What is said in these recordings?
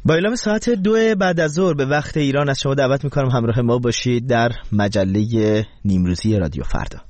با اعلام ساعت 2 بعد از ظهر به وقت ایران از شما دعوت میکنم همراه ما باشید در مجله نیمروزی رادیو فردا.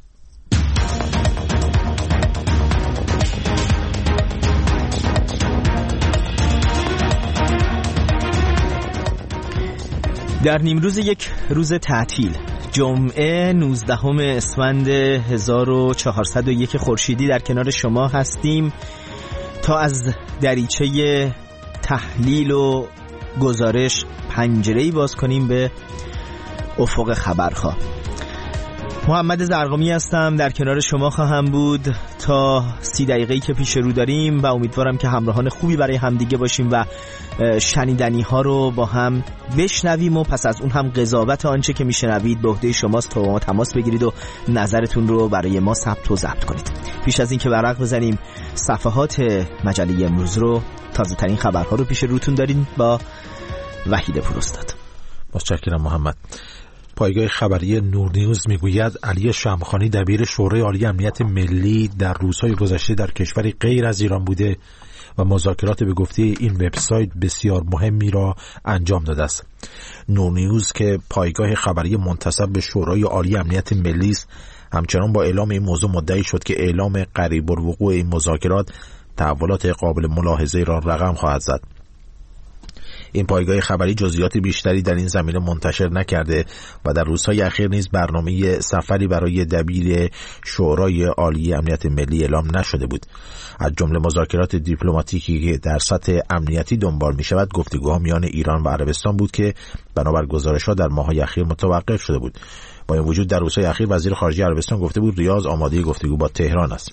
در نیمروز یک روز تعطیل، جمعه 19 اسفند 1401 خورشیدی در کنار شما هستیم تا از دریچه تحلیل و گزارش پنجره‌ای باز کنیم به افق خبرها. محمد زرقامی هستم، در کنار شما خواهم بود تا 30 دقیقه‌ای که پیش رو داریم و امیدوارم که همراهان خوبی برای همدیگه باشیم و شنیدنی ها رو با هم بشنویم و پس از اون هم قضاوت آنچه که میشنوید به عهده شماست تا با ما تماس بگیرید و نظرتون رو برای ما ثبت و ضبط کنید. پیش از این که ورق بزنیم صفحات مجله امروز رو، تازه ترین خبرها رو پیش روتون دارین با وحید پوراستاد. متشکرم محمد. پایگاه خبری نور نیوز میگوید علی شمخانی دبیر شورای عالی امنیت ملی در روزهای گذشته در کشوری غیر از ایران بوده و مذاکرات به گفته این وبسایت بسیار مهمی را انجام داده است. نور نیوز که پایگاه خبری منتسب به شورای عالی امنیت ملی است، همچنان با اعلام این موضوع مدعی شد که اعلام قریب الوقوع این مذاکرات تحولات قابل ملاحظه را رقم خواهد زد. این پایگاه خبری جزئیات بیشتری در این زمینه منتشر نکرده و در روزهای اخیر نیز برنامه سفری برای دبیر شورای عالی امنیت ملی اعلام نشده بود. از جمله مذاکرات دیپلماتیکی که در سطح امنیتی دنبال می شود، گفتگوها میان ایران و عربستان بود که بنابر گزارش‌ها در ماه‌های اخیر متوقف شده بود. با این وجود در روزهای اخیر وزیر خارجه عربستان گفته بود ریاض آماده گفتگو با تهران است.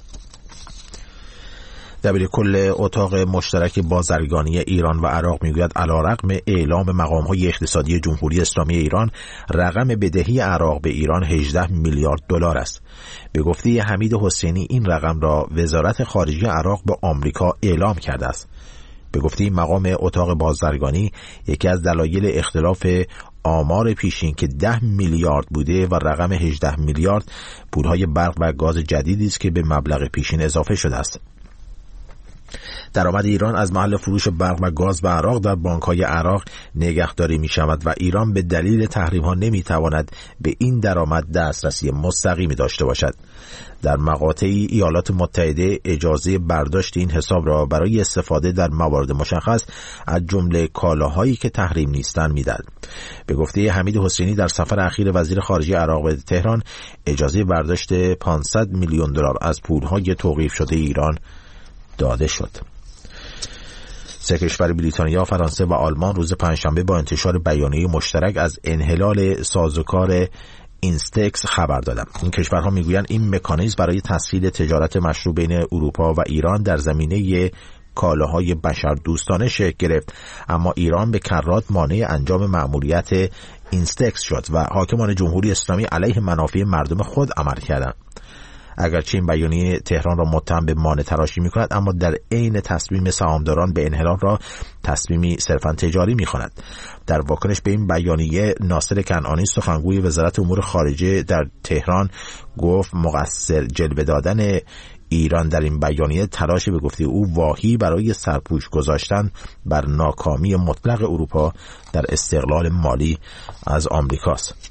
دبیر کل اتاق مشترک بازرگانی ایران و عراق میگوید علیرغم اعلام مقام‌های اقتصادی جمهوری اسلامی ایران، رقم بدهی عراق به ایران 18 میلیارد دلار است. به گفته حمید حسینی این رقم را وزارت خارجه عراق به آمریکا اعلام کرده است. به گفته مقام اتاق بازرگانی، یکی از دلایل اختلاف آمار پیشین که 10 میلیارد بوده و رقم 18 میلیارد پولهای برق و گاز جدیدی است که به مبلغ پیشین اضافه شده است. درآمد ایران از محل فروش برق و گاز به عراق در بانک‌های عراق نگهداری می‌شود و ایران به دلیل تحریم‌ها نمی‌تواند به این درآمد دسترسی مستقیمی داشته باشد. در مقاطعی ایالات متحده اجازه برداشت این حساب را برای استفاده در موارد مشخص از جمله کالاهایی که تحریم نیستند می‌دهد. به گفته حمید حسینی در سفر اخیر وزیر خارجه عراق به تهران، اجازه برداشت 500 میلیون دلار از پول‌های توقیف شده ایران داده شد. سه کشور بریتانیا، فرانسه و آلمان روز پنجشنبه با انتشار بیانیه مشترک از انحلال سازوکار اینستکس خبر دادند. این کشورها میگویند این مکانیزم برای تسهیل تجارت مشروع بین اروپا و ایران در زمینه کالاهای بشردوستانه شکل گرفت، اما ایران به کرات مانع انجام مأموریت اینستکس شد و حاکمان جمهوری اسلامی علیه منافع مردم خود عمل کردند. اگرچه این بیانیه تهران را متهم به مانع تراشی می‌کند، اما در عین تصمیم سهامداران به انحلال را تصمیمی صرفاً تجاری می‌خواند. در واکنش به این بیانیه، ناصر کنعانی سخنگوی وزارت امور خارجه در تهران گفت مقصر جلوه دادن ایران در این بیانیه تلاش به گفته او واهی برای سرپوش گذاشتن بر ناکامی مطلق اروپا در استقلال مالی از آمریکاست.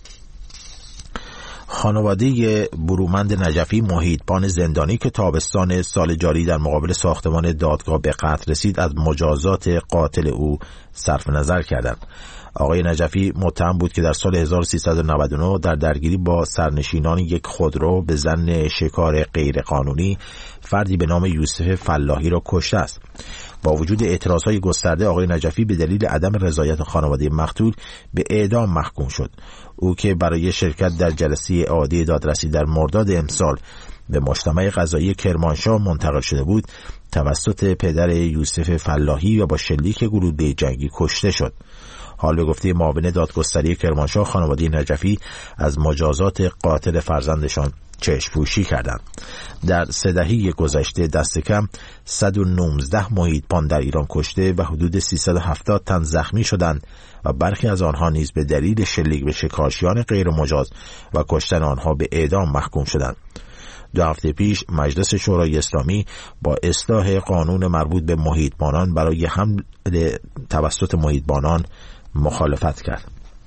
خانواده برومند نجفی، محیطبان زندانی که تابستان سال جاری در مقابل ساختمان دادگاه به قتل رسید، از مجازات قاتل او صرف نظر کردند. آقای نجفی متهم بود که در سال 1399 در درگیری با سرنشینان یک خودرو به ظن شکار غیرقانونی فردی به نام یوسف فلاحی را کشته است. با وجود اعتراضهای گسترده، آقای نجفی به دلیل عدم رضایت خانواده مقتول به اعدام محکوم شد. او که برای شرکت در جلسه اعاده دادرسی در مرداد امسال به مجتمع قضایی کرمانشاه منتقل شده بود، توسط پدر یوسف فلاحی و با شلیک گلوله جنگی کشته شد. حال به گفته معاون دادگستری کرمانشاه، خانواده نجفی از مجازات قاتل فرزندشان چشم‌پوشی کردند. در 3 دهه گذشته دست کم 119 محیطبان در ایران کشته و حدود 370 تن زخمی شدند و برخی از آنها نیز به دلیل شلیک به شکارچیان غیر مجاز و کشتن آنها به اعدام محکوم شدند. 2 هفته پیش مجلس شورای اسلامی با اصلاح قانون مربوط به محیطبانان برای حمل توسط محیطبانان مخالفت کرد.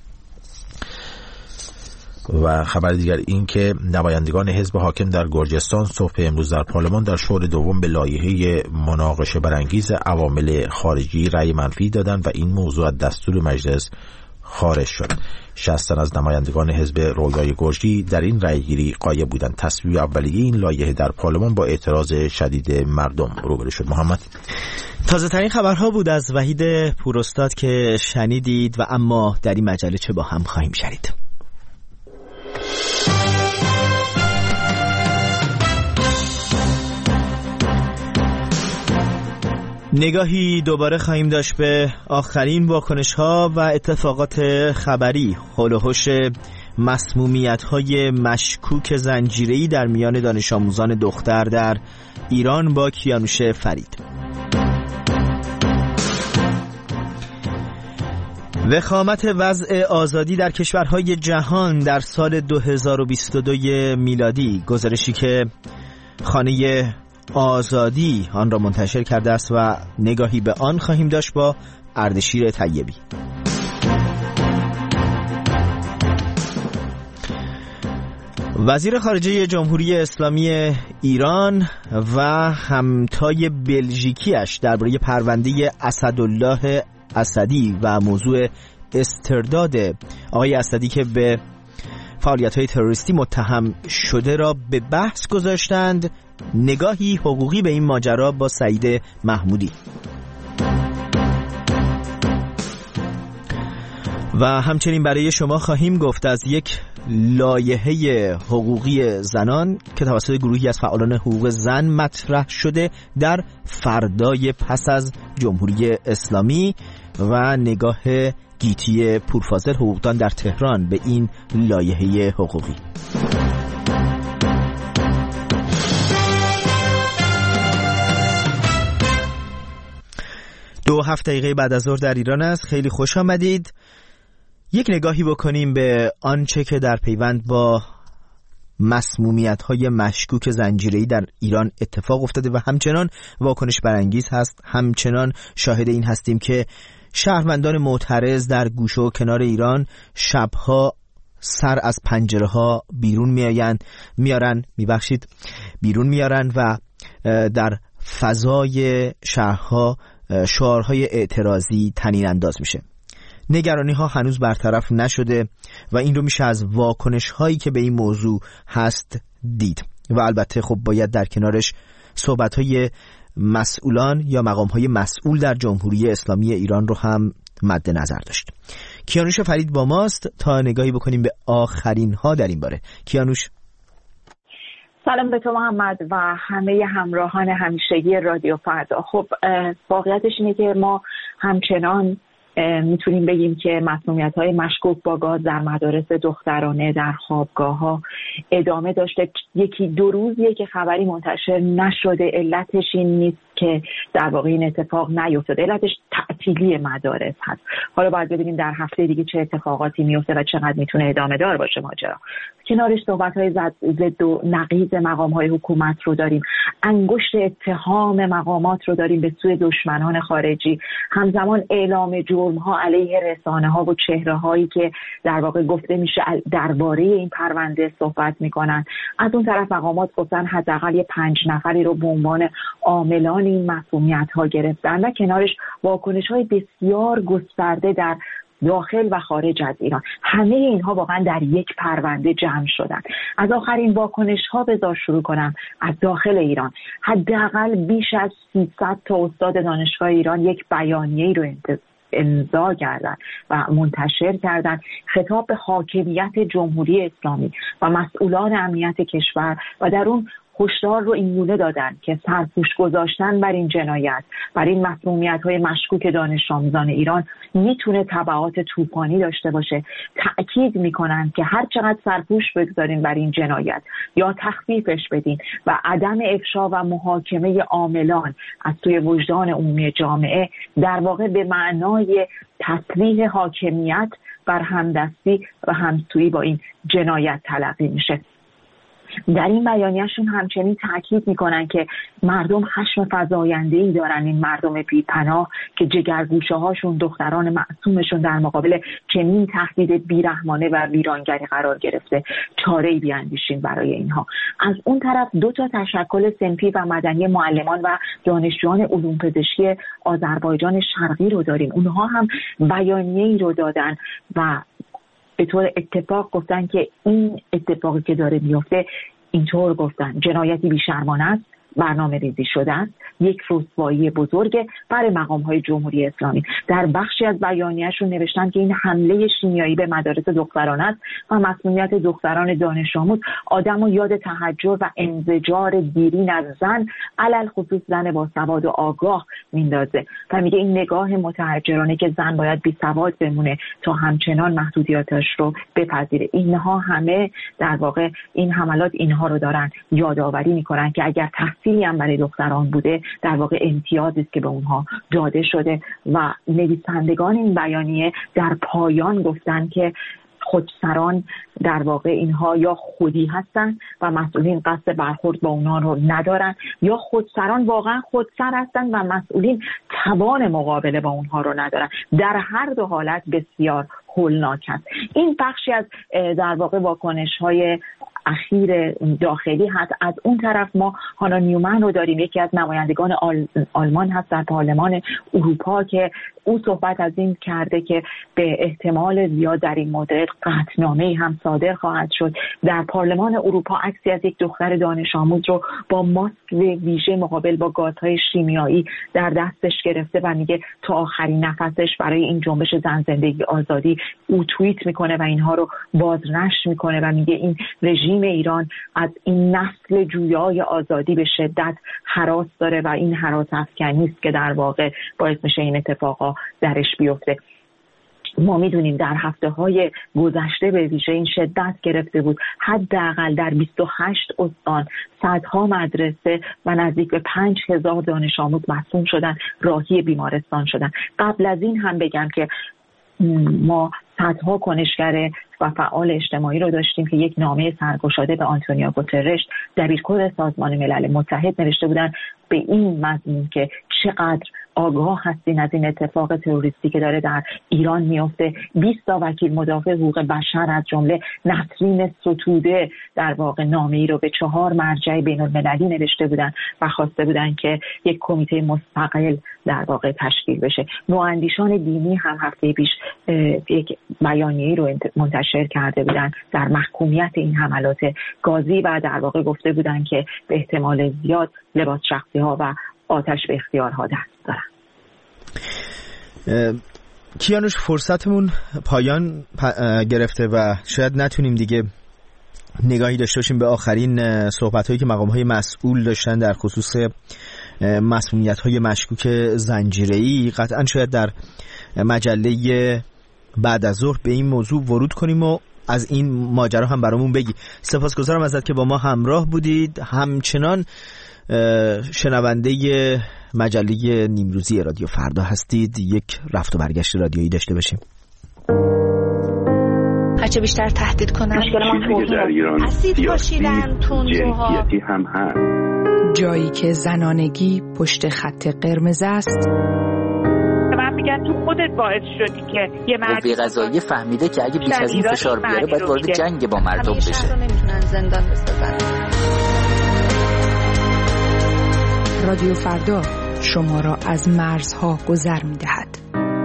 و خبر دیگر این که نمایندگان حزب حاکم در گرجستان صبح امروز در پارلمان در شور دوم به لایحه مناقشه برانگیز عوامل خارجی رأی منفی دادند و این موضوع از دستور مجلس خارج شد. 60 تن از نمایندگان حزب رویای گرجی در این رأیگیری غایب بودند. تصویب اولیه این لایحه در پارلمان با اعتراض شدید مردم روبرو شد. محمد، تازه ترین خبرها بود از وحید پوراستاد که شنیدید و اما در این مجله چه با هم خواهیم شنید. نگاهی دوباره خواهیم داشت به آخرین واکنش‌ها و اتفاقات خبری حول و حوش مسمومیت‌های مشکوک زنجیره‌ای در میان دانش آموزان دختر در ایران با کیانوش فرید. وخامت وضع آزادی در کشورهای جهان در سال 2022 میلادی، گزارشی که خانه آزادی آن را منتشر کرده است و نگاهی به آن خواهیم داشت با اردشیر طیبی. وزیر خارجه جمهوری اسلامی ایران و همتای بلژیکیش درباره پرونده اسدالله اسدی و موضوع استرداد آقای اسدی که به فعالیت‌های تروریستی متهم شده را به بحث گذاشتند. نگاهی حقوقی به این ماجرا با سعید محمودی. و همچنین برای شما خواهیم گفت از یک لایحه حقوقی زنان که توسط گروهی از فعالان حقوق زن مطرح شده در فردای پس از جمهوری اسلامی و نگاه گیتی پورفاضل حقوقدان در تهران به این لایحه حقوقی. 2:07 بعد از ظهر در ایران است. خیلی خوش آمدید. یک نگاهی بکنیم به آنچه که در پیوند با مسمومیت‌های مشکوک زنجیره‌ای در ایران اتفاق افتاده و همچنان واکنش برانگیز هست. همچنان شاهد این هستیم که شهروندان معترض در گوشه و کنار ایران شبها سر از پنجره ها بیرون میارن و در فضای شهرها شعارهای اعتراضی طنین انداز میشه. نگرانی ها هنوز برطرف نشده و این رو میشه از واکنش هایی که به این موضوع هست دید و البته خب باید در کنارش صحبت های مسئولان یا مقام های مسئول در جمهوری اسلامی ایران رو هم مد نظر داشت. کیانوش فرید با ماست تا نگاهی بکنیم به آخرین ها در این باره. کیانوش، سلام به تو محمد و همه همراهان همیشگی رادیو فردا. خب واقعیتش اینه که ما همچنان میتونیم بگیم که مسمومیت‌های مشکوک با گاز در مدارس دخترانه در خوابگاه‌ها ادامه داشته. یکی دو روزیه که خبری منتشر نشده. علتش این نیست که در واقع این اتفاق نیفتاده، علتش تعطیلی مدارس هست. حالا باید ببینیم در هفته دیگه چه اتفاقاتی میفته و چقدر میتونه ادامه دار باشه ماجرا. کنارش صحبت‌های ضد و نقیض مقام‌های حکومت رو داریم، انگشت اتهام مقامات رو داریم به سوی دشمنان خارجی، همزمان اعلام جرم‌ها علیه رسانه‌ها و چهره‌هایی که در واقع گفته میشه درباره این پرونده صحبت می‌کنن. از اون طرف مقامات گفتن حداقل 5 نفری رو به عنوان عاملان این مسئولیت‌ها گرفتن و کنارش واکنش‌های بسیار گسترده در داخل و خارج از ایران. همه اینها واقعا در یک پرونده جمع شدن. از آخرین واکنش‌ها بذار شروع کنم از داخل ایران. حداقل بیش از 300 تا استاد دانشگاه ایران یک بیانیه‌ای رو امضا کردن و منتشر کردن خطاب به حاکمیت جمهوری اسلامی و مسئولان امنیت کشور و در اون هشدار رو اینگونه دادن که سرپوش گذاشتن بر این جنایت، بر این مسمومیت‌های مشکوک دانش آموزان ایران میتونه تبعات طوفانی داشته باشه. تأکید میکنن که هر چقدر سرپوش بگذارین بر این جنایت یا تخفیفش بدین و عدم افشا و محاکمه عاملان از سوی وجدان عمومی جامعه در واقع به معنای تسلیح حاکمیت بر همدستی و همسویی با این جنایت تلقی میشه. در این بیانیه‌شون همچنین تاکید میکنن که مردم خشم فزاینده‌ای دارن، این مردم بی‌پناه که جگرگوشه‌هاشون، دختران معصومشون در مقابل چنین تهدید بیرحمانه و ویرانگری قرار گرفته، چاره‌ای بیاندیشیم برای اینها. از اون طرف دو تا تشکل صنفی و مدنی معلمان و دانشجویان علوم پزشکی آذربایجان شرقی رو داریم. اونها هم بیانیه‌ای رو دادن و به طور اتفاق گفتن که این اتفاقی که داره میفته، اینطور گفتن، جنایتی بیشرمانه است، برنامه ریزی شده است، یک رسوایی بزرگ برای مقام‌های جمهوری اسلامی. در بخشی از بیانیه‌شون نوشتن که این حمله شیمیایی به مدارس دختران است و مسئولیت دختران دانش آموز آدم و یاد تحجر و انزجار دیرین از زن، علل خصوص زن با سواد و آگاه میندازه و میگه این نگاه متحجرانه که زن باید بی سواد بمونه تا همچنان محدودیتش رو بپذیره. اینها همه در واقع این حملات اینها رو دارن یادآوری میکنن که اگر تحصیلی هم برای دختران بوده، در واقع امتیازی است که به اونها داده شده. و نویسندگان این بیانیه در پایان گفتن که خودسران در واقع اینها یا خودی هستن و مسئولین قصد برخورد با اونها رو ندارن، یا خودسران واقعا خودسر هستن و مسئولین توان مقابله با اونها رو ندارن. در هر دو حالت بسیار هولناک است. این بخشی از در واقع واکنش‌های اخیر داخلی هست. از اون طرف ما هانا نیومن رو داریم، یکی از نمایندگان آلمان هست در پارلمان اروپا، که او صحبت از این کرده که به احتمال زیاد در این مورد قطعنامه‌ای هم صادر خواهد شد. در پارلمان اروپا عکسی از یک دختر دانش آموز رو با ماسک ویژه مقابل با گازهای شیمیایی در دستش گرفته و میگه تا آخرین نفسش برای این جنبش زن زندگی آزادی او توییت میکنه و اینها رو بازنشر میکنه و میگه این رژیم ایران از این نسل جویای آزادی به شدت هراس داره و این هراس افکنی است که در واقع باعث میشه این اتفاقا درش بیفته. ما میدونیم در هفته‌های گذشته به ویژه این شدت گرفته بود. حداقل در 28 استان صدها مدرسه و نزدیک به 5000 دانش آموز مصدوم شدن، راهی بیمارستان شدن. قبل از این هم بگم که ما صدها کنشگر و فعال اجتماعی رو داشتیم که یک نامه سرگشاده به آنتونیو گوترش دبیرکل سازمان ملل متحد نوشته بودن به این مضمون که چقدر آگاه هستین از این اتفاق تروریستی که داره در ایران میفته. 20 تا وکیل مدافع حقوق بشر از جمله نسرین ستوده در واقع نامه‌ای رو به 4 مرجع بین‌المللی نوشته بودن و خواسته بودن که یک کمیته مستقل در واقع تشکیل بشه. نواندیشان دینی هم هفته پیش یک بیانیه‌ای رو منتشر کرده بودن در محکومیت این حملات گازی و در واقع گفته بودن که به احتمال زیاد لباس شخصی‌ها و آتش به اختیارها دست دارن. کیانوش، فرصتمون پایان گرفته و شاید نتونیم دیگه نگاهی داشته باشیم به آخرین صحبت‌هایی که مقام‌های مسئول داشتن در خصوص مسئولیت‌های مشکوک زنجیره‌ای. قطعاً شاید در مجله بعد از ظهر به این موضوع ورود کنیم و از این ماجرا هم برامون بگی. سپاسگزارم ازت که با ما همراه بودید. همچنان شنونده مجله نیمروزی رادیو فردا هستید. یک رفت و برگشت رادیویی داشته باشیم. هرچه بیشتر تهدید کنن اسید پاشیدن، تندروها هم هست. جایی که زنانگی پشت خط قرمز است. من میگم تو خودت باعث شدی که یه قوه قضاییه فهمیده که اگه بیش از این فشار بیاره باید وارد جنگ با مردم بشه. نمیتونن زندان بسازن. رادیو فردا شما را از مرزها گذر می‌دهد.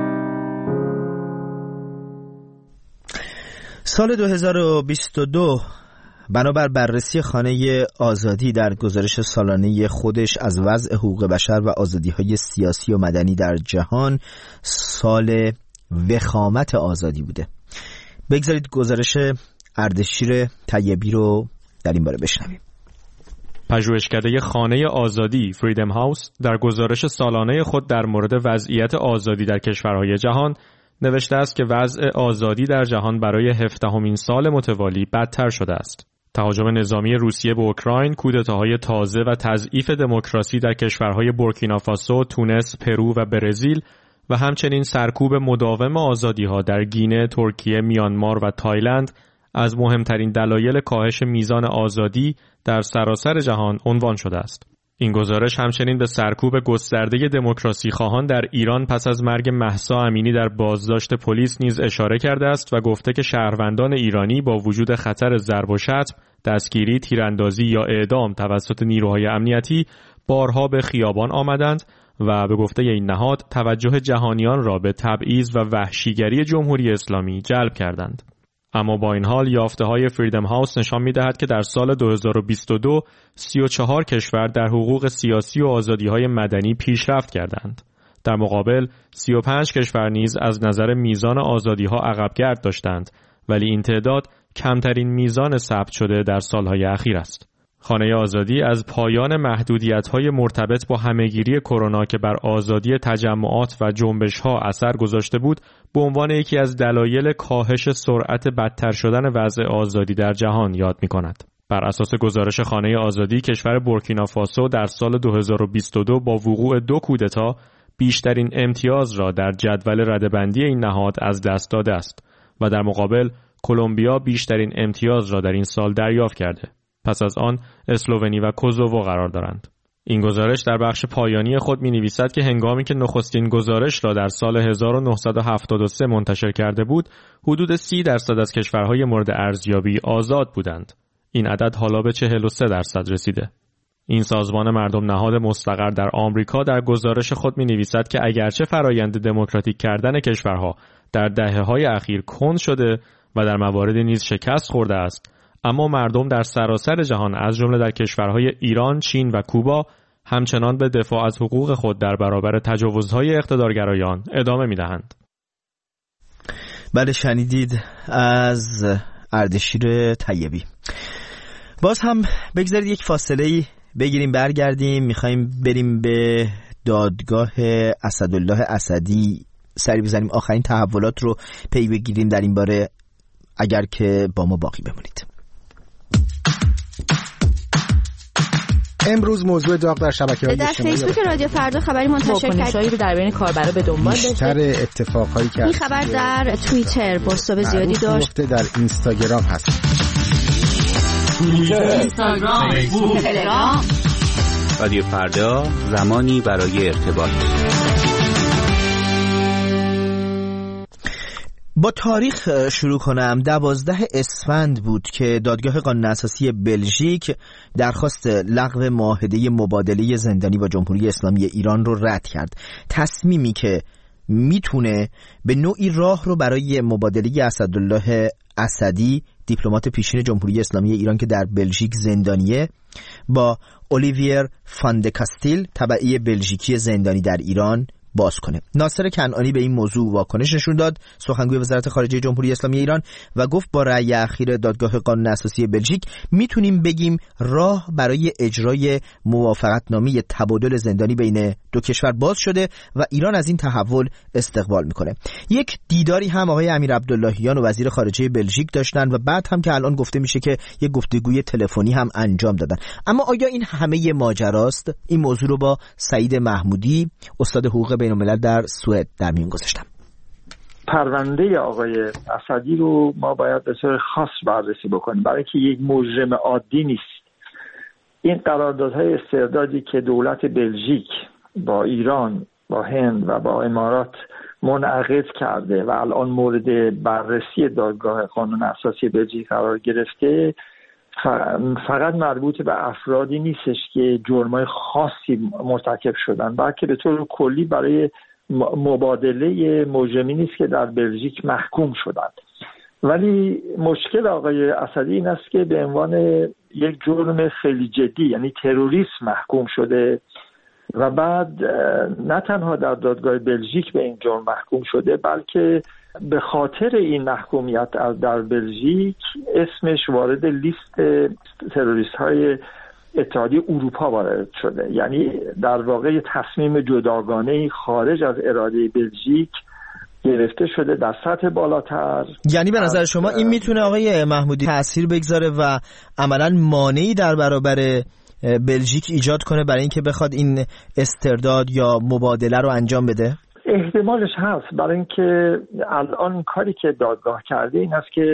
سال 2022 بنابر بررسی خانه آزادی در گزارش سالانه خودش از وضع حقوق بشر و آزادی‌های سیاسی و مدنی در جهان سال وخامت آزادی بوده. بگذارید گزارش اردشیر طیبی رو در این باره بشنویم. پژوهشکده خانه آزادی فریدم هاوس در گزارش سالانه خود در مورد وضعیت آزادی در کشورهای جهان نوشته است که وضع آزادی در جهان برای 17مین سال متوالی بدتر شده است. تهاجم نظامی روسیه به اوکراین، کودتاهای تازه و تضعیف دموکراسی در کشورهای بورکینافاسو، تونس، پرو و برزیل و همچنین سرکوب مداوم آزادی‌ها در گینه، ترکیه، میانمار و تایلند از مهمترین دلایل کاهش میزان آزادی در سراسر جهان عنوان شده است. این گزارش همچنین به سرکوب گسترده دموکراسی خواهان در ایران پس از مرگ مهسا امینی در بازداشت پلیس نیز اشاره کرده است و گفته که شهروندان ایرانی با وجود خطر ضرب و شتم، دستگیری، تیراندازی یا اعدام توسط نیروهای امنیتی بارها به خیابان آمدند و به گفته این نهاد توجه جهانیان را به تبعیض و وحشیگری جمهوری اسلامی جلب کردند. اما با این حال یافته‌های فریدم هاوس نشان می‌دهد که در سال 2022 34 کشور در حقوق سیاسی و آزادی‌های مدنی پیشرفت کردند. در مقابل 35 کشور نیز از نظر میزان آزادی‌ها عقب‌گرد داشتند، ولی این تعداد کمترین میزان ثبت شده در سال‌های اخیر است. خانه آزادی از پایان محدودیت‌های مرتبط با همه‌گیری کرونا که بر آزادی تجمعات و جنبش‌ها اثر گذاشته بود، به عنوان یکی از دلایل کاهش سرعت بدتر شدن وضع آزادی در جهان یاد می‌کند. بر اساس گزارش خانه آزادی، کشور بورکینافاسو در سال 2022 با وقوع 2 کودتا بیشترین امتیاز را در جدول رده‌بندی این نهاد از دست داده است و در مقابل کلمبیا بیشترین امتیاز را در این سال دریافت کرده. پس از آن اسلوونی و کوزوو قرار دارند. این گزارش در بخش پایانی خود می‌نویسد که هنگامی که نخستین گزارش را در سال 1973 منتشر کرده بود، حدود 30% از کشورهای مورد ارزیابی آزاد بودند. این عدد حالا به 43% رسیده. این سازمان مردم نهاد مستقر در آمریکا در گزارش خود می‌نویسد که اگرچه فرایند دموکراتیک کردن کشورها در دهه‌های اخیر کند شده و در مواردی نیز شکست خورده است، اما مردم در سراسر جهان از جمله در کشورهای ایران، چین و کوبا همچنان به دفاع از حقوق خود در برابر تجاوزهای اقتدارگرایان ادامه می‌دهند. بله، شنیدید از اردشیر طیبی. باز هم بگذارید یک فاصله بگیریم، برگردیم. می‌خوایم بریم به دادگاه اسدالله اسدی سری بزنیم، آخرین تحولات رو پی بگیریم در این باره، اگر که با ما باقی بمونید. امروز موضوع داغ در شبکه‌های اجتماعی در فیسبوک رادیو فردا خبری منتشر کرد در بین کاربرا به دنبال داشت. بیشتر اتفاقایی که این خبر در توییتر بازتاب زیادی داشت. در اینستاگرام هست. توییتر، اینستاگرام، فیسبوک، تلگرام. رادیو فردا، زمانی برای ارتباط. با تاریخ شروع کنم. 12 اسفند بود که دادگاه قانون اساسی بلژیک درخواست لغو معاهده مبادله زندانی با جمهوری اسلامی ایران رو رد کرد. تصمیمی که میتونه به نوعی راه رو برای مبادله اسدالله اسدی، دیپلمات پیشین جمهوری اسلامی ایران که در بلژیک زندانیه، با اولیویر فان د کاستیل، تبعی بلژیکی زندانی در ایران، باز کنه. ناصر کنعانی به این موضوع واکنش نشون داد، سخنگوی وزارت خارجه جمهوری اسلامی ایران، و گفت با رأی اخیر دادگاه قانون اساسی بلژیک میتونیم بگیم راه برای اجرای موافقتنامه تبادل زندانی بین دو کشور باز شده و ایران از این تحول استقبال میکنه. یک دیداری هم آقای امیر عبداللهیان و وزیر خارجه بلژیک داشتن و بعد هم که الان گفته میشه که یک گفتگوی تلفنی هم انجام دادن. اما آیا این همه ماجراست؟ این موضوع رو با سعید محمودی، استاد حقوق بین‌الملل در سوئد، در میون گذاشتم. پرونده آقای اسدی رو ما باید به طور خاص بررسی بکنیم، برای اینکه یک مجرم عادی نیست. این قراردادهای استردادی که دولت بلژیک با ایران، با هند و با امارات منعقد کرده و الان مورد بررسی دادگاه قانون اساسی بلژیک قرار گرفته، فقط مربوط به افرادی نیستش که جرمای خاصی مرتکب شدن، بلکه به طور کلی برای مبادله مجرمی نیست که در بلژیک محکوم شدند. ولی مشکل آقای اسدی این است که به عنوان یک جرم خیلی جدی، یعنی تروریسم، محکوم شده و بعد نه تنها در دادگاه بلژیک به این جرم محکوم شده، بلکه به خاطر این محکومیت در بلژیک اسمش وارد لیست تروریست های اتحادیه اروپا وارد شده. یعنی در واقع تصمیم جداگانه خارج از اراده بلژیک گرفته شده در سطح بالاتر. یعنی به نظر شما این میتونه آقای محمودی تأثیر بگذاره و عملاً مانعی در برابر بلژیک ایجاد کنه برای اینکه بخواد این استرداد یا مبادله رو انجام بده؟ احتمالش هست، برای اینکه الان کاری که دادگاه کرده این است که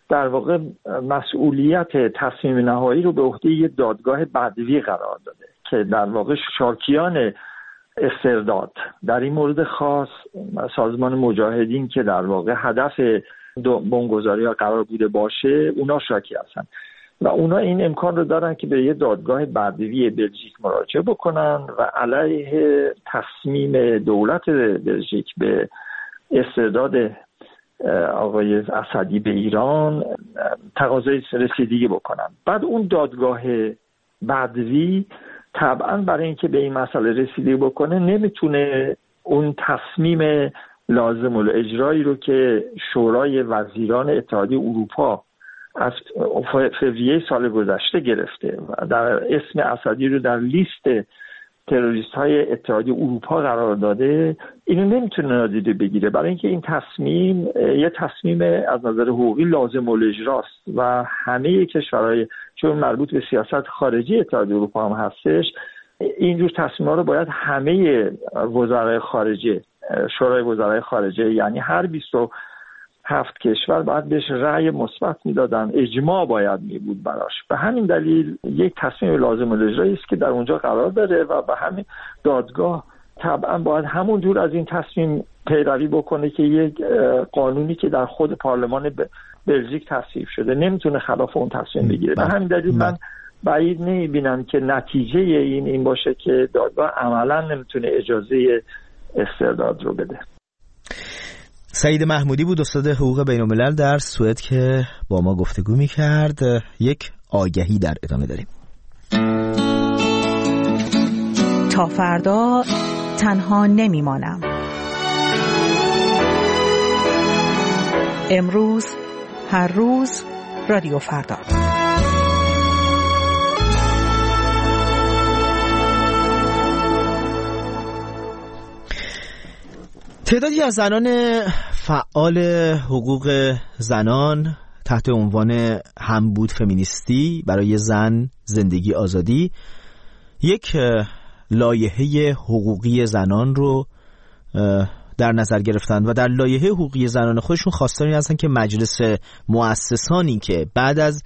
در واقع مسئولیت تصمیم نهایی رو به عهده یه دادگاه بدوی قرار داده که در واقع شاکیان استرداد در این مورد خاص سازمان مجاهدین که در واقع هدف بمبگذاری ها قرار بوده باشه اونا شاکی هستن و اونا این امکان رو دارن که به یه دادگاه بدوی بلژیک مراجعه بکنن و علیه تصمیم دولت بلژیک به استرداد آقای اسدی به ایران تقاضای رسیدگی بکنن. بعد اون دادگاه بدوی طبعا برای اینکه به این مسئله رسیدگی بکنه نمیتونه اون تصمیم لازم الاجرایی رو که شورای وزیران اتحادیه اروپا از فوریه سال گذشته گرفته و در اسم اسدی رو در لیست تروریست های اتحادیه اروپا قرار داده، اینو نمیتونه نادیده بگیره برای اینکه این تصمیم یه تصمیم از نظر حقوقی لازم الاجراست و همه کشورهای چون مربوط به سیاست خارجی اتحادیه اروپا هم هستش اینجور تصمیم‌ها رو باید همه وزرای خارجه شورای وزرای خارجه یعنی هر 27 کشور باید بهش رأی مثبت میدادن، اجماع باید می بود براش. به همین دلیل یک تصمیم لازم الاجرایی است که در اونجا قرار داره و به همین دادگاه طبعا باید همون جور از این تصمیم پیروی بکنه که یک قانونی که در خود پارلمان بلژیک تصویب شده نمیتونه خلاف اون تصمیم بگیره. به همین دلیل من بعید نمیبینم که نتیجه این باشه که دادگاه عملا نمیتونه اجازه استرداد رو بده. سعید محمودی بود استاد حقوق بین‌الملل در سوئد که با ما گفتگو می‌کرد. یک آگهی در ادامه داریم. تا فردا تنها نمیمانم. امروز هر روز رادیو فردا. تعدادی از زنان فعال حقوق زنان تحت عنوان همبود فمینیستی برای زن زندگی آزادی یک لایحه حقوقی زنان رو در نظر گرفتن و در لایحه حقوقی زنان خودشون خواستاری هستن که مجلس مؤسسانی که بعد از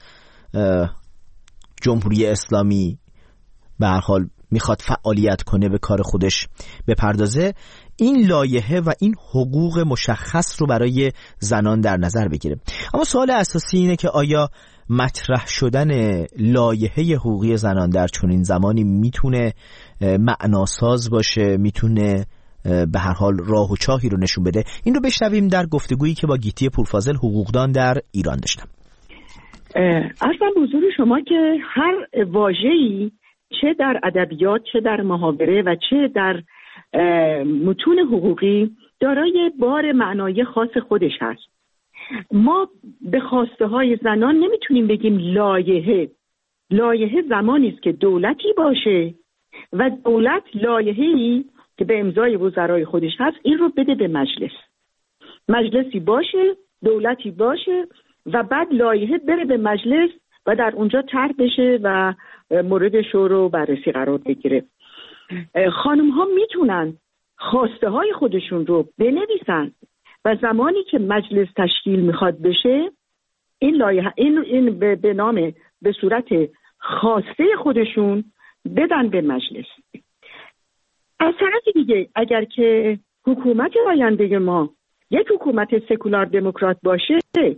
جمهوری اسلامی به هر حال میخواد فعالیت کنه به کار خودش بپردازه این لایحه و این حقوق مشخص رو برای زنان در نظر بگیره. اما سوال اساسی اینه که آیا مطرح شدن لایحه حقوقی زنان در چنین زمانی میتونه معناساز باشه، میتونه به هر حال راه و چاهی رو نشون بده؟ این رو بشنویم در گفتگویی که با گیتی پورفاضل حقوقدان در ایران داشتم. عرضم به حضور شما که هر واژه‌ای چه در ادبیات چه در محاوره و چه در متون حقوقی دارای بار معنایی خاص خودش هست. ما به خواسته های زنان نمیتونیم بگیم لایحه زمانی است که دولتی باشه و دولت لایحه‌ای که به امضای وزرای خودش هست این رو بده به مجلسی باشه، دولتی باشه و بعد لایحه بره به مجلس و در اونجا طرح بشه و مورد شورای و بررسی قرار بگیره. خانم ها میتونن خواسته های خودشون رو بنویسن و زمانی که مجلس تشکیل میخواد بشه این لایحه این به نام به صورت خواسته خودشون بدن به مجلس. از طرف دیگه اگر که حکومت آینده ما یک حکومت سکولار دموکرات باشه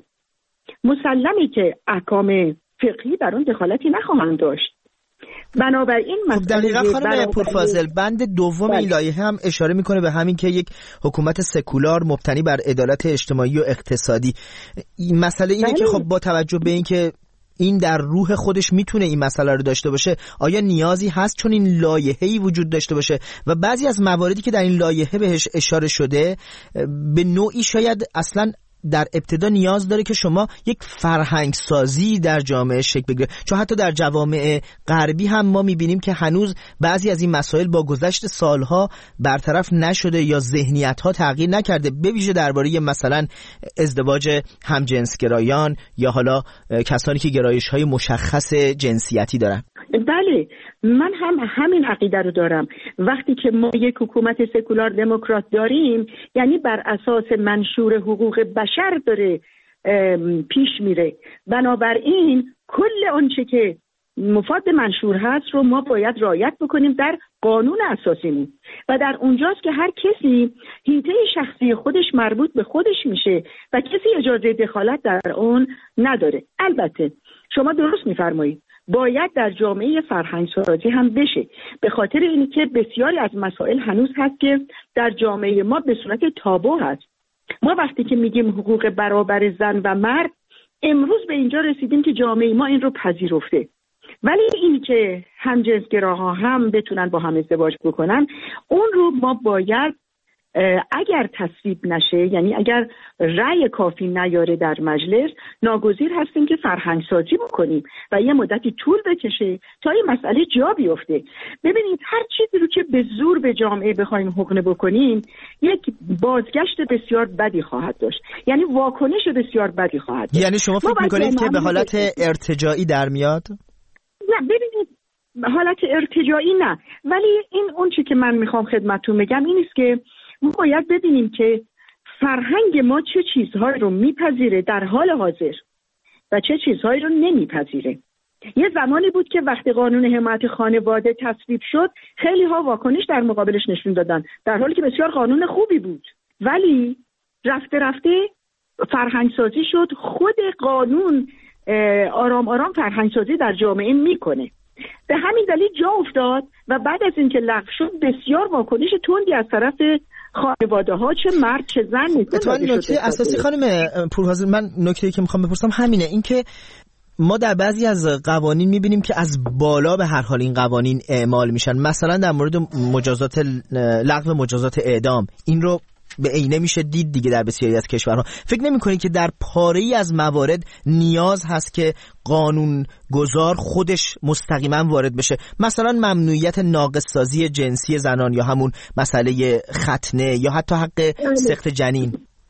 مسلمه که احکام فقهی در اون دخالتی نخواهند داشت. بنابراین دقیقاً خانم پورفاضل بند دوم این لایحه هم اشاره میکنه به همین که یک حکومت سکولار مبتنی بر عدالت اجتماعی و اقتصادی. این مسئله اینه که خب با توجه به این که این در روح خودش میتونه این مسئله رو داشته باشه آیا نیازی هست چون این لایحه‌ای وجود داشته باشه و بعضی از مواردی که در این لایحه بهش اشاره شده به نوعی شاید اصلاً در ابتدا نیاز داره که شما یک فرهنگ سازی در جامعه شکل بگیره، چون حتی در جوامع غربی هم ما میبینیم که هنوز بعضی از این مسائل با گذشت سالها برطرف نشده یا ذهنیت‌ها تغییر نکرده، به ویژه درباره مثلا ازدواج همجنسگرایان یا حالا کسانی که گرایش‌های مشخص جنسیتی دارن. بله، من هم همین عقیده رو دارم. وقتی که ما یک حکومت سکولار دموکرات داریم یعنی بر اساس منشور حقوق بشر داره پیش میره. بنابراین کل آنچه که مفاد منشور هست رو ما باید رعایت بکنیم در قانون اساسیمون و در اونجاست که هر کسی حیطه شخصی خودش مربوط به خودش میشه و کسی اجازه دخالت در اون نداره. البته شما درست میفرمایید باید در جامعه فرهنگ سازی هم بشه، به خاطر اینکه بسیاری از مسائل هنوز هست که در جامعه ما به صورت تابو هست. ما وقتی که میگیم حقوق برابر زن و مرد، امروز به اینجا رسیدیم که جامعه ما این رو پذیرفته، ولی این که همجنسگراها هم بتونن با هم ازدواج بکنن، اون رو ما باید اگر تصویب نشه، یعنی اگر رأی کافی نیاره در مجلس، ناگزیر هستیم که فرهنگ سازی بکنیم و یه مدتی طول بکشه تا این مسئله جا بیفته. ببینید هر چیزی رو که به زور به جامعه بخوایم حقنه بکنیم، یک بازگشت بسیار بدی خواهد داشت، یعنی واکنش بسیار بدی خواهد داشت. یعنی شما فکر میکنید که به حالت ارتجاعی در میاد؟ نه ببینید حالت ارتجاعی نه، ولی این اون چی که من میخوام خدمتتون بگم این است که ما باید ببینیم که فرهنگ ما چه چیزهایی رو میپذیره در حال حاضر و چه چیزهایی رو نمیپذیره. یه زمانی بود که وقتی قانون حمایت خانواده تصویب شد خیلی ها واکنش در مقابلش نشون دادن، در حالی که بسیار قانون خوبی بود، ولی رفته رفته فرهنگ سازی شد. خود قانون آرام آرام فرهنگ سازی در جامعه میکنه، به همین دلیل جا افتاد و بعد از اینکه لغو شد بسیار واکنش تندی از طرف خانواده ها، چه مرد چه زن اتفاقا نکته اساسی خانم پورحاضر، من نکته‌ای که میخوام بپرسم همینه، این که ما در بعضی از قوانین میبینیم که از بالا به هر حال این قوانین اعمال میشن، مثلا در مورد لغو مجازات اعدام، این رو به عینه میشه دید دیگه در بسیاری از کشورها. فکر نمی‌کنید که در پاره‌ای از موارد نیاز هست که قانون گذار خودش مستقیما وارد بشه؟ مثلا ممنوعیت ناقص‌سازی جنسی زنان یا همون مسئله ختنه یا حتی حق سقط جنین.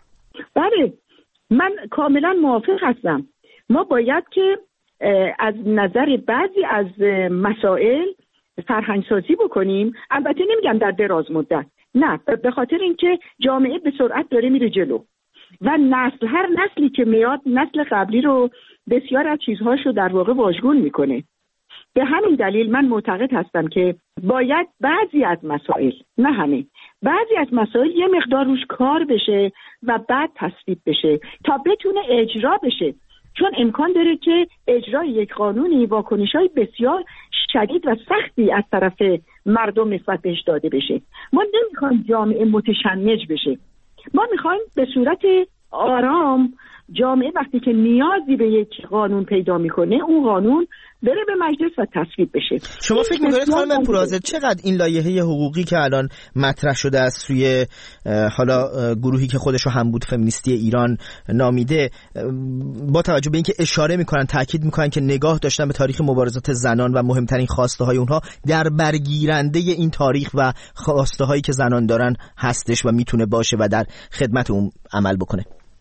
بله من کاملا موافق هستم. ما باید که از نظر بعضی از مسائل فرهنگ سازی بکنیم، البته نمیگم در دراز مدت، نه، به خاطر اینکه جامعه به سرعت داره میره جلو و هر نسلی که میاد نسل قبلی رو بسیار از چیزهاشو در واقع واژگون میکنه. به همین دلیل من معتقد هستم که باید بعضی از مسائل، نه همه، بعضی از مسائل یه مقدار روش کار بشه و بعد تصویب بشه تا بتونه اجرا بشه، چون امکان داره که اجرای یک قانونی واکنش‌های بسیار شدید و سختی از طرف مردم نسبت بهش داده بشه. ما نمیخوایم جامعه متشنج بشه، ما میخوایم به صورت آرام جامعه وقتی که نیازی به یک قانون پیدا میکنه اون قانون بره به مجلس و تصویب بشه. شما فکر میکنید خانم پورحاضر چقدر این لایحه حقوقی که الان مطرح شده است سوی حالا گروهی که خودشو همبود فمینیستی ایران نامیده، با توجه به اینکه اشاره میکنن، تاکید میکنن که نگاه داشتن به تاریخ مبارزات زنان و مهمترین خواسته های اونها در برگیرنده این تاریخ و خواسته هایی که زنان دارن هستش و میتونه باشه و در خدمت اون عمل بکنه؟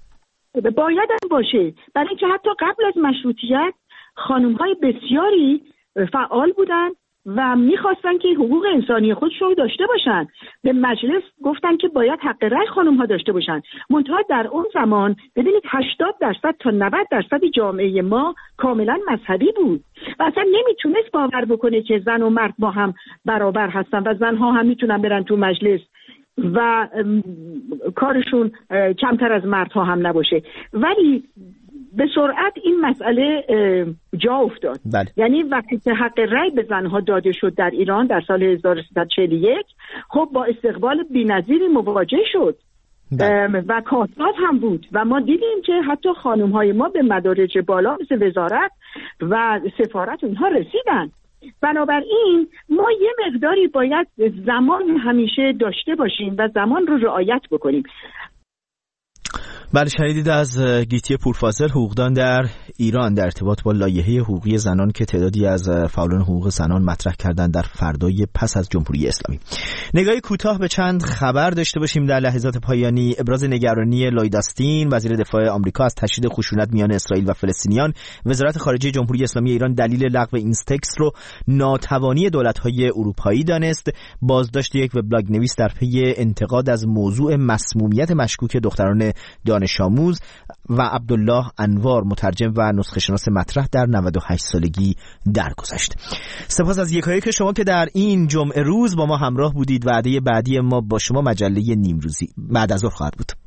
باید هم باشه، برای اینکه حتی قبل از مشروطیت خانم‌های بسیاری فعال بودن و می‌خواستن که حقوق انسانی خودشون رو داشته باشن. به مجلس گفتن که باید حق رأی خانم‌ها داشته باشن. منتها در اون زمان ببینید 80% تا 90% جامعه ما کاملا مذهبی بود و اصلا نمیتونست باور بکنه که زن و مرد با هم برابر هستن و زن‌ها هم میتونن برن تو مجلس و کارشون کمتر از مردها هم نباشه. ولی به سرعت این مسئله جا افتاد. بله. یعنی وقتی که حق رأی به زنها داده شد در ایران در سال 1341 خب با استقبال بی‌نظیری مواجه شد. بله. و کاسات هم بود و ما دیدیم که حتی خانم‌های ما به مدارج بالا مثل وزارت و سفارت اونها رسیدن. بنابراین ما یه مقداری باید زمان همیشه داشته باشیم و زمان رو رعایت بکنیم. بله، شنیدید از گیتی پورفاضل، حقوقدان در ایران، در ارتباط با لایحه حقوقی زنان که تعدادی از فعالان حقوق زنان مطرح کردند در فردای پس از جمهوری اسلامی. نگاهی کوتاه به چند خبر داشته باشیم در لحظات پایانی. ابراز نگرانی لوید آستین وزیر دفاع آمریکا از تشدید خشونت میان اسرائیل و فلسطینیان. وزارت خارجه جمهوری اسلامی ایران دلیل لغو اینستکس رو ناتوانی دولت‌های اروپایی دانست. بازداشت یک وبلاگ نویس در پی انتقاد از موضوع مسمومیت مشکوک دختران دانشجو دانش آموز و عبدالله انوار مترجم و نسخه شناس مطرح در 98 سالگی درگذشت. سپاس از یکایک شما که در این جمعه روز با ما همراه بودید. وعده بعدی ما با شما مجله نیمروزی بعد از ظهر خواهد بود.